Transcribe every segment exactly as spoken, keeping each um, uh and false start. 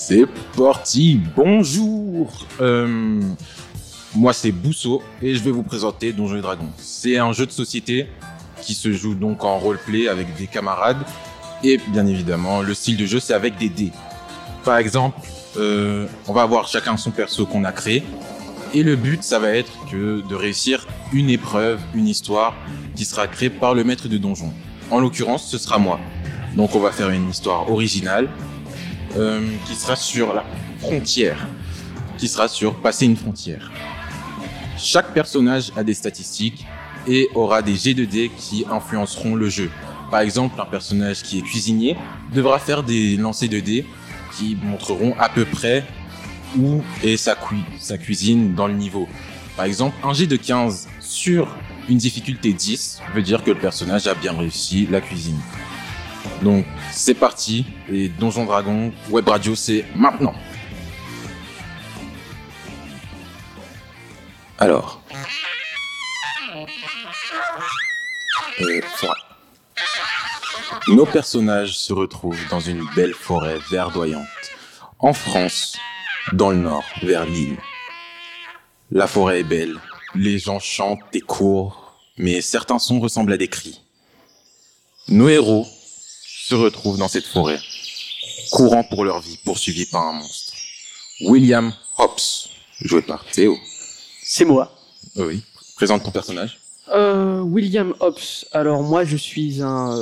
C'est parti, bonjour euh, Moi c'est Bousso et je vais vous présenter Donjons et Dragons. C'est un jeu de société qui se joue donc en roleplay avec des camarades et bien évidemment le style de jeu c'est avec des dés. Par exemple, euh, on va avoir chacun son perso qu'on a créé et le but ça va être que de réussir une épreuve, une histoire qui sera créée par le maître de donjon. En l'occurrence ce sera moi. Donc on va faire une histoire originale euh, qui sera sur la frontière, qui sera sur passer une frontière. Chaque personnage a des statistiques et aura des jets de dés qui influenceront le jeu. Par exemple, un personnage qui est cuisinier devra faire des lancers de dés qui montreront à peu près où est sa, cu- sa cuisine dans le niveau. Par exemple, un jet de quinze sur une difficulté dix veut dire que le personnage a bien réussi la cuisine. Donc, c'est parti, et Donjons Dragons Web Radio, c'est maintenant. Alors, euh, forêt. Nos personnages se retrouvent dans une belle forêt verdoyante, en France, dans le nord, vers Lille. La forêt est belle, les gens chantent et courent, mais certains sons ressemblent à des cris. Nos héros se retrouvent dans cette forêt, courant pour leur vie, poursuivis par un monstre. William Hobbs, joué par Théo. C'est moi. Euh, oui, présente ton personnage. Euh, William Hobbs. Alors moi, je suis un euh,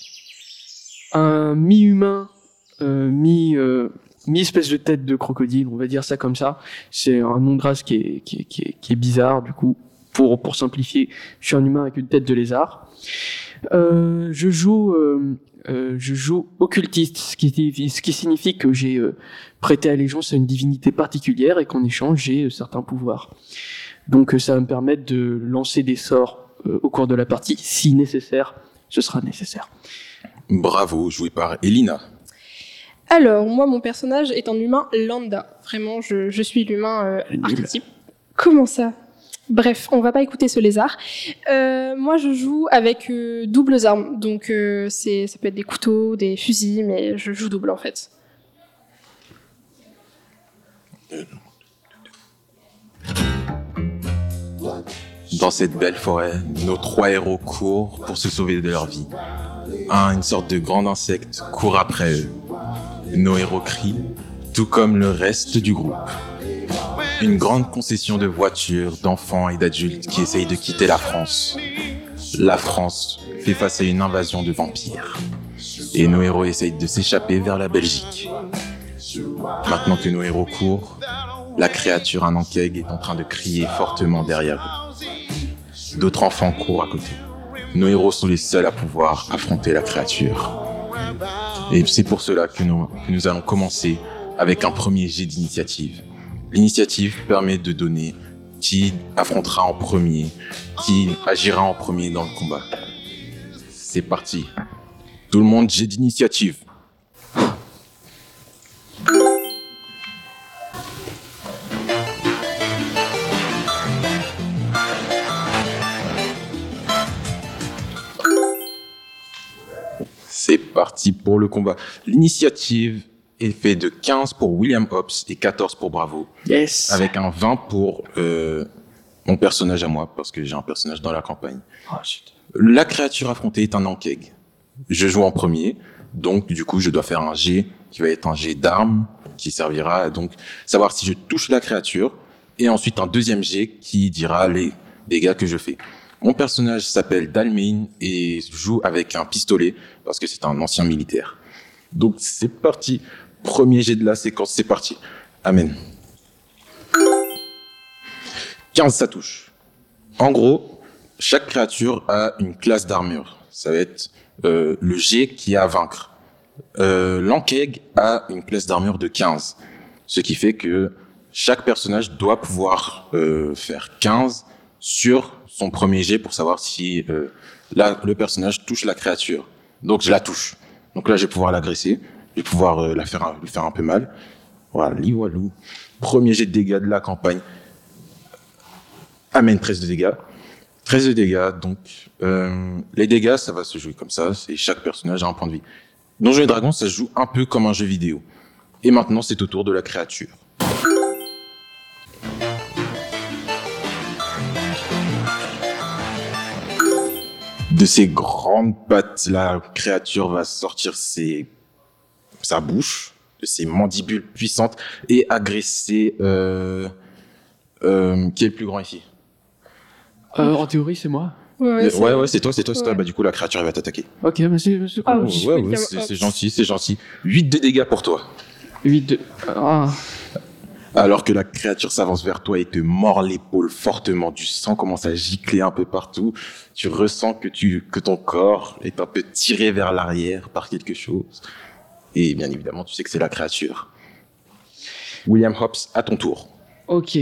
un mi-humain, euh, mi euh, mi-espèce de tête de crocodile, on va dire ça comme ça. C'est un nom de race qui est qui est, qui est, qui est bizarre. Du coup, pour pour simplifier, je suis un humain avec une tête de lézard. Euh, je joue euh, euh, je joue occultiste, ce qui ce qui signifie que j'ai euh, prêté allégeance à une divinité particulière et qu'en échange j'ai euh, certains pouvoirs. Donc euh, ça va me permettre de lancer des sorts euh, au cours de la partie, si nécessaire, ce sera nécessaire. Bravo, joué par Elina. Alors, moi, mon personnage est un humain lambda. Vraiment, je, je suis l'humain euh, archétype. Comment ça ? Bref, on va pas écouter ce lézard. Euh, moi, je joue avec euh, doubles armes. Donc, euh, c'est, ça peut être des couteaux, des fusils, mais je joue double, en fait. Dans cette belle forêt, nos trois héros courent pour se sauver de leur vie. Un, une sorte de grand insecte court après eux. Nos héros crient, tout comme le reste du groupe. Une grande concession de voitures, d'enfants et d'adultes qui essayent de quitter la France. La France fait face à une invasion de vampires. Et nos héros essayent de s'échapper vers la Belgique. Maintenant que nos héros courent, la créature à Nankeg est en train de crier fortement derrière eux. D'autres enfants courent à côté. Nos héros sont les seuls à pouvoir affronter la créature. Et c'est pour cela que nous, que nous allons commencer avec un premier jet d'initiative. L'initiative permet de donner qui affrontera en premier, qui agira en premier dans le combat. C'est parti. Tout le monde, jet d'initiative. C'est parti pour le combat. L'initiative est faite de quinze pour William Hobbs et quatorze pour Bravo. Yes. Avec un vingt pour euh, mon personnage à moi, parce que j'ai un personnage dans la campagne. Oh, shit. La créature affrontée est un Nankeg. Je joue en premier, donc du coup je dois faire un jet qui va être un jet d'armes, qui servira à donc savoir si je touche la créature, et ensuite un deuxième jet qui dira les dégâts que je fais. Mon personnage s'appelle Dalmain et joue avec un pistolet parce que c'est un ancien militaire. Donc c'est parti. Premier jet de la séquence, c'est parti. Amen. quinze, ça touche. En gros, chaque créature a une classe d'armure. Ça va être euh, le jet qui a à vaincre. Euh, L'Ankeg a une classe d'armure de quinze. Ce qui fait que chaque personnage doit pouvoir euh, faire quinze sur son premier jet pour savoir si euh, là, le personnage touche la créature. Donc je la touche. Donc là, je vais pouvoir l'agresser. Je vais pouvoir euh, la faire, lui faire un peu mal. Voilà, liwalou. Premier jet de dégâts de la campagne. Amène treize de dégâts. treize de dégâts, donc euh, les dégâts, ça va se jouer comme ça. C'est chaque personnage a un point de vie. Donjons et Dragons, ça se joue un peu comme un jeu vidéo. Et maintenant, c'est au tour de la créature. De ses grandes pattes, la créature va sortir ses... sa bouche, de ses mandibules puissantes, et agresser... Euh... Euh... Qui est le plus grand ici? Euh, en théorie, c'est moi. Ouais, ouais, c'est Ouais, ouais, c'est toi, c'est toi, c'est toi. Ouais. Bah, du coup, la créature, elle va t'attaquer. Ok, mais c'est c'est Ah, cool. oui. Ouais, ouais, William c'est c'est Hobbs. gentil, c'est gentil. huit de dégâts pour toi. huit de... Ah, Alors que la créature s'avance vers toi et te mord l'épaule fortement. Du sang commence à gicler un peu partout. Tu ressens que, tu, que ton corps est un peu tiré vers l'arrière par quelque chose. Et bien évidemment, tu sais que c'est la créature. William Hobbs, à ton tour. ok.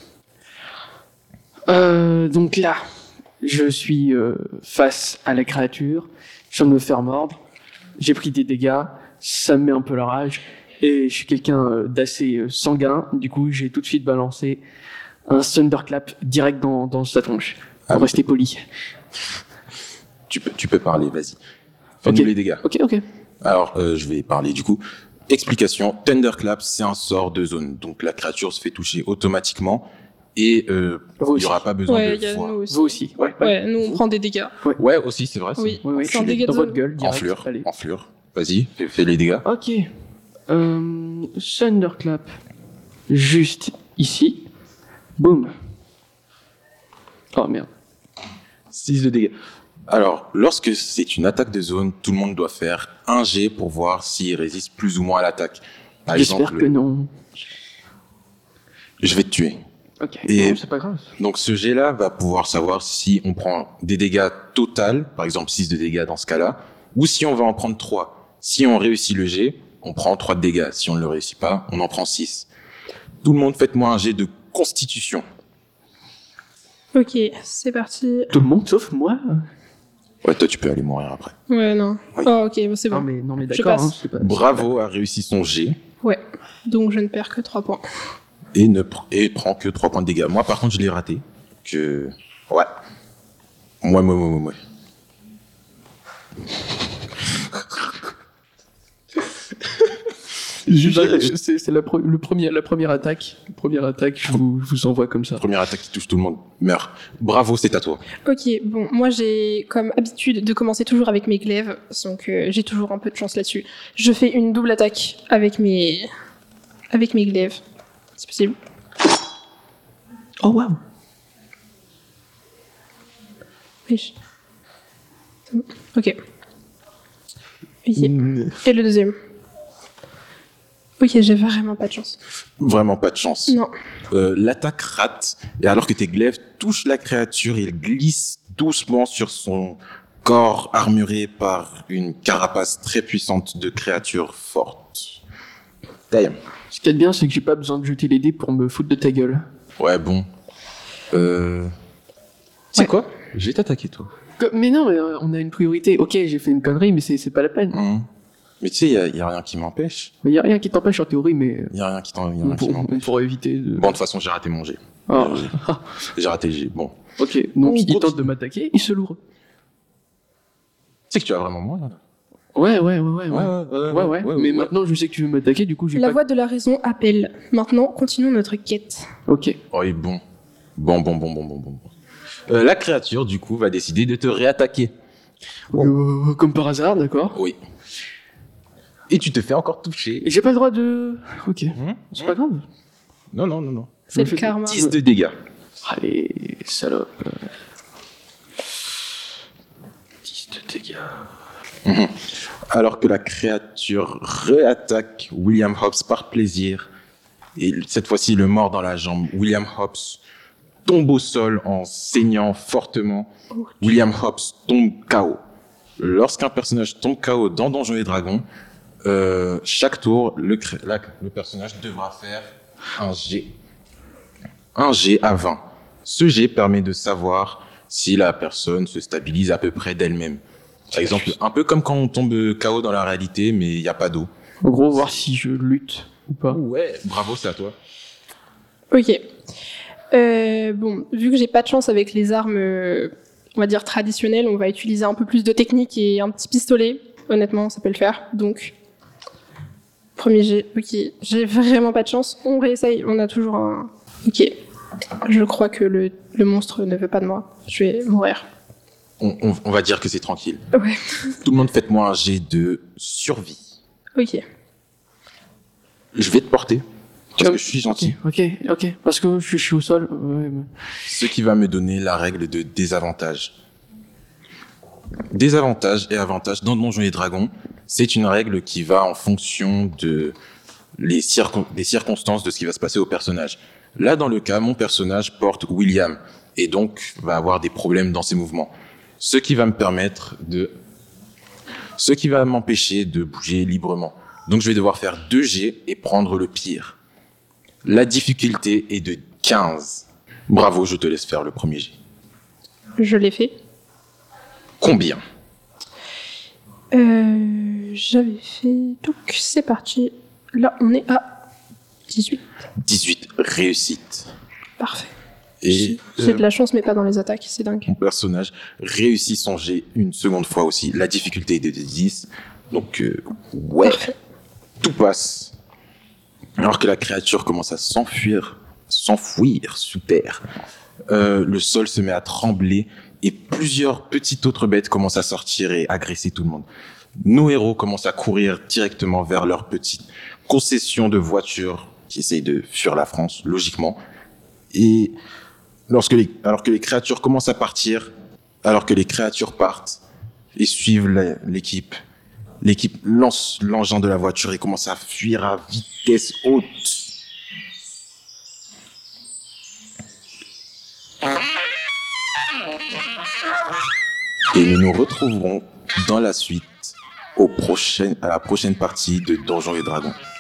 Euh, donc là, je suis euh, face à la créature. Je viens de me faire mordre. J'ai pris des dégâts. Ça me met un peu la rage. Et je suis quelqu'un euh, d'assez euh, sanguin. Du coup, j'ai tout de suite balancé un Thunderclap direct dans, dans sa tronche. Pour Ah, rester poli. Tu peux, tu peux parler, vas-y. Fais-nous Ok. les dégâts. Ok, ok. Alors, euh, je vais parler du coup. Explication, Thunderclap, c'est un sort de zone. Donc la créature se fait toucher automatiquement et euh, il Vous n'y aussi. aura pas besoin Ouais, de il y a foi. nous aussi. Vous aussi. Ouais, ouais. Ouais, nous on prend des dégâts. Ouais, aussi, c'est vrai. ça. Oui, Oui, oui. c'est un dégât de Dans zone. votre gueule, En direct. fleur, Allez. en fleur. Vas-y, fais, fais les dégâts. Ok. Euh, Thunderclap. Juste ici. Boum. Oh merde. six de dégâts. Alors, lorsque c'est une attaque de zone, tout le monde doit faire un jet pour voir s'il résiste plus ou moins à l'attaque. Par J'espère exemple, que non. je vais te tuer. Ok. Et- Non, c'est pas grave. Donc ce jet-là va pouvoir savoir si on prend des dégâts total, par exemple six de dégâts dans ce cas-là, ou si on va en prendre trois. Si on réussit le jet, on prend trois de dégâts. Si on ne le réussit pas, on en prend six. Tout le monde, faites-moi un jet de constitution. Ok, c'est parti. Tout le monde sauf moi. Ouais, toi tu peux aller mourir après. Ouais, non. Oui. Oh, ok, bon, c'est Non bon. mais non mais Je d'accord. passe. Hein, c'est pas- Bravo a réussi son jet Ouais, donc je ne perds que trois points. et ne pr- et prend que trois points de dégâts. Moi par contre je l'ai raté. Que ouais. Moi moi moi moi. moi. Je- C'est c'est la, pro- le premier, la première attaque. La première attaque, je vous, je vous envoie comme ça. Première attaque qui touche tout le monde meurt. Bravo, c'est à toi. Ok, bon, moi j'ai comme habitude de commencer toujours avec mes glaives, donc euh, j'ai toujours un peu de chance là-dessus. Je fais une double attaque avec mes, avec mes glaives. C'est possible. Oh waouh. Oui. je- C'est bon. Ok. Ok. Mm. Et le deuxième. Ok, j'ai vraiment pas de chance. Vraiment pas de chance. Non. Euh, l'attaque rate, et alors que tes glaives touchent la créature, il glisse doucement sur son corps armuré par une carapace très puissante de créature forte. Damn. Ce qui est bien, c'est que j'ai pas besoin de jeter les dés pour me foutre de ta gueule. Ouais, bon. Euh... C'est Ouais. quoi? Je vais t'attaquer, toi. Que- Mais non, mais euh, on a une priorité. Ok, j'ai fait une connerie, mais c'est c'est pas la peine. Hum. Mais tu sais, il y, a- y a rien qui m'empêche. Il y a rien qui t'empêche en théorie, mais Il y a rien qui, t'en- y a on, rien qui pour- on m'empêche. pourra éviter de. Bon, de toute façon, j'ai raté mon jet. Ah. J'ai raté le jet. Bon. Ok, donc On il continue. tente de m'attaquer, il se lourd. Tu sais que tu vas vraiment mourir, là. Ouais, ouais, ouais, ouais. Ouais, ouais, ouais, ouais. mais maintenant, je sais que tu veux m'attaquer, du coup, j'ai La pas. voix de la raison appelle. Maintenant, continuons notre quête. Ok. Oui, bon. Bon, bon, bon, bon, bon, bon. bon. Euh, la créature, du coup, va décider de te réattaquer. Euh, comme par hasard, d'accord. Oui. Et tu te fais encore toucher. Et j'ai pas le droit de. Ok. Hum, C'est pas grave. Non, non, non, non. C'est me le fais karma. dix de dégâts. Allez, salope. dix de dégâts. Alors que la créature réattaque William Hobbs par plaisir. Et cette fois-ci, le mord dans la jambe. William Hobbs tombe au sol en saignant fortement. William Hobbs tombe K O. Lorsqu'un personnage tombe K O dans Donjons et Dragons, euh, chaque tour, le, cré- la- le personnage devra faire un G. Un G à vingt. Ce G permet de savoir si la personne se stabilise à peu près d'elle-même. Par exemple, un peu comme quand on tombe K O dans la réalité, mais il n'y a pas d'eau. En gros, voir si je lutte ou pas. Ouais, bravo, c'est à toi. Ok. Euh, bon, vu que j'ai pas de chance avec les armes, euh, on va dire traditionnelles, on va utiliser un peu plus de technique et un petit pistolet. Honnêtement, ça peut le faire. Donc, Premier jet, ok. J'ai vraiment pas de chance. On réessaye, on a toujours un... Ok. Je crois que le, le monstre ne veut pas de moi. Je vais mourir. On, on, on va dire que c'est tranquille. Ouais. Tout le monde, faites-moi un jet de survie. Ok. Je vais te porter. Parce que je suis gentil. Ok, ok, ok. Parce que je, je suis au sol. Ouais, mais... Ce qui va me donner la règle de désavantage. Désavantage et avantage dans Donjons et Dragons, c'est une règle qui va en fonction de les, circon- des circonstances de ce qui va se passer au personnage. Là, dans le cas, mon personnage porte William et donc va avoir des problèmes dans ses mouvements. Ce qui va me permettre de... Ce qui va m'empêcher de bouger librement. Donc, je vais devoir faire deux jets et prendre le pire. La difficulté est de quinze. Bravo, je te laisse faire le premier jet. Je l'ai fait. Combien ? Euh, j'avais fait... Donc, c'est parti. Là, on est à dix-huit. dix-huit, réussite. Parfait. Et J'ai euh, de la chance, mais pas dans les attaques. C'est dingue. mon personnage réussit son jet une seconde fois aussi. La difficulté est de dix. Donc, euh, ouais, Parfait. tout passe. Alors que la créature commence à s'enfuir, s'enfouir sous terre. Euh, le sol se met à trembler et plusieurs petites autres bêtes commencent à sortir et agresser tout le monde. Nos héros commencent à courir directement vers leur petite concession de voitures qui essayent de fuir la France, logiquement. Et lorsque les, alors que les créatures commencent à partir, alors que les créatures partent et suivent la- l'équipe, l'équipe lance l'engin de la voiture et commence à fuir à vitesse haute. Et nous nous retrouverons dans la suite au prochain, à la prochaine partie de Donjons et Dragons.